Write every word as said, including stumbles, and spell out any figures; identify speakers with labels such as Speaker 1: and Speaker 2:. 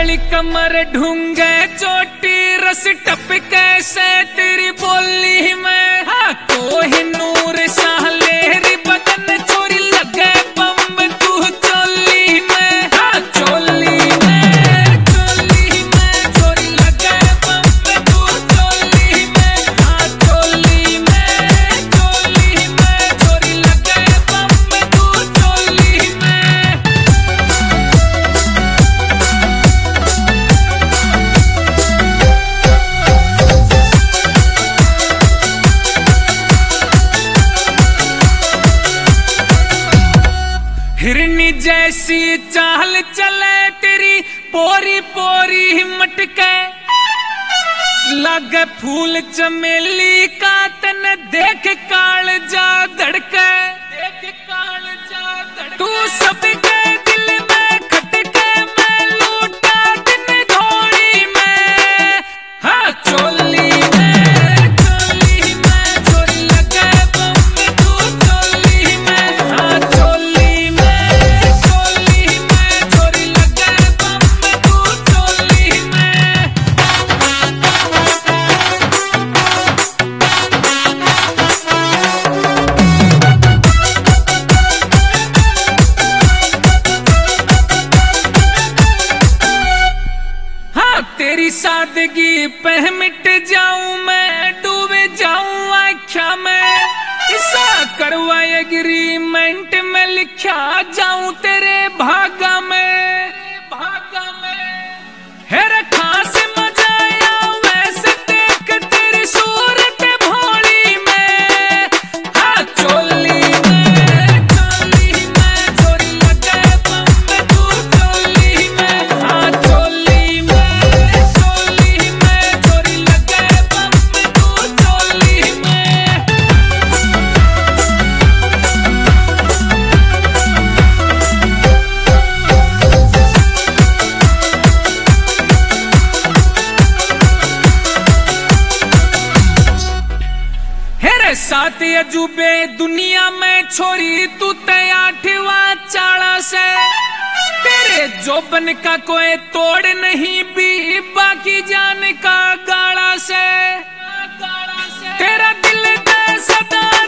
Speaker 1: पतली कमर ढूंगे चोटी रस टपके से तेरी बोली में हाँ कोहिनूर सालेरी बदन चोरी लगे बम तू चोली में हाँ चोली में चोली में चोरी लगे बम तू चोली में हाँ चोली में चोली में चोरी लगे बम तू चोली में। हिरनी जैसी चाल चले तेरी पोरी पोरी मटके लागे फूल चमेली का तन देख काल जा धड़के देख काल जा धड़के तू सबके दिल में खटके मैं लूटा दिन घोड़ी में हाँ चोली में चोली में चोरी लगे बम तू चोली में हाँ चोली में चोली में चोरी लगे बम तू चोली में। हाँ तेरी सादगी पे मिट जाऊं मैं डूबे जाऊं आख्या में ऐसा करवा एग्रीमेंट में लिखा जाऊं तेरे भागा में भागा में है रखा से मजा आया वैसे देख तेरी सूरत भोली में हाँ चोली में चोली में चोरी लगे बम तू चोली में हाँ चोली में चोली में चोरी लगे बम तू चोली में। हेरे सात अजूबे दुनिया में छोरी तू ते आठवा चाड़ा से तेरे जोबन का कोई तोड़ नहीं भी बाकी जान का गाड़ा से तेरा दिल दे सदा